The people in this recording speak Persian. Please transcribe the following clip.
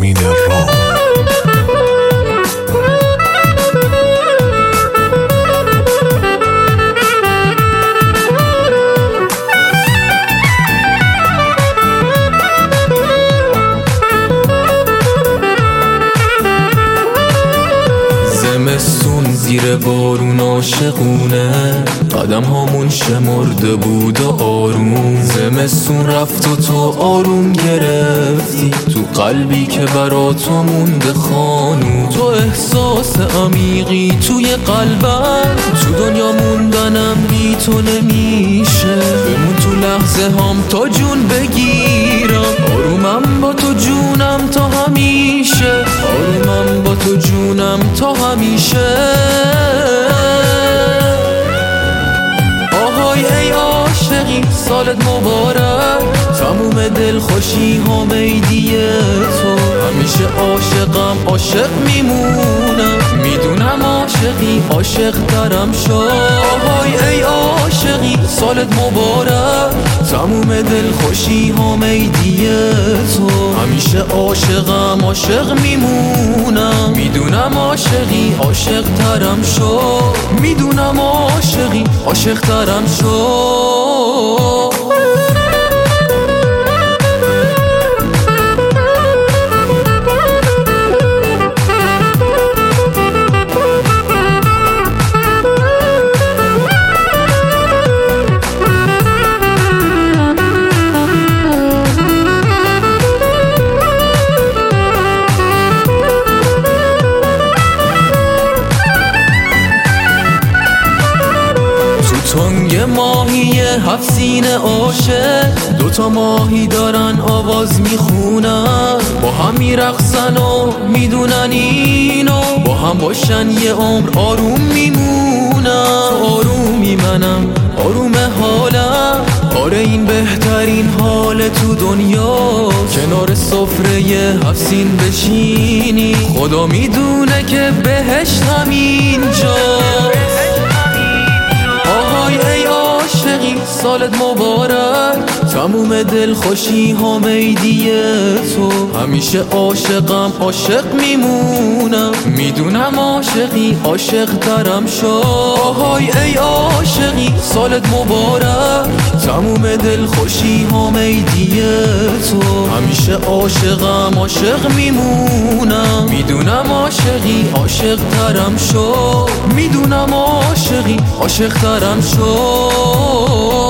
امین رام. زمستون زیر بارون عاشقونه، قدم هامون شمرده بود و آروم. زمستون رفت و تو آروم گرفتی تو قلبی که برا تو مونده خانو. تو احساس عمیقی توی قلبم، تو دنیا موندنم بی تو نمیشه. بمون تو لحظه هم تا جون بگیرم، آرومم با تو جونم تا همیشه. آرومم با تو جونم تا همیشه. آهای ای عاشقی سالت مبارک، تموم دل خوشی ها میدیه تو. همیشه عاشقم عاشق میمونم، میدونم عاشقی عاشق ترم شو. آهای ای عاشقی سالت مبارک، تموم دل خوشی ها میدیه تو. همیشه عاشقم عاشق میمونم، میدونم عاشقی عاشق ترم شو. میدونم عاشقی عاشق ترم شو. تنگ ماهی هفت سینه عاشق، دوتا ماهی دارن آواز میخونن. با هم میرقصن و میدونن اینو، با هم باشن یه عمر آروم میمونن. تو آرومی منم آروم حالم، آره این بهترین حال تو دنیا. کنار سفره هفت سین بشینی، خدا میدونه که بهشت همینجا. آهای ای عاشقی سالت مبارک، تموم دل خوشی ها میدیه تو. همیشه عاشقم عاشق میمونم، میدونم عاشقی عاشق ترم شو. آهای ای عاشقی سالت مبارک، تموم دل خوشی ها میدیه تو. همیشه عاشقم عاشق میمونم، میدونم عاشقی عاشق ترم شو. میدونم عاشقی عاشق ترم شو.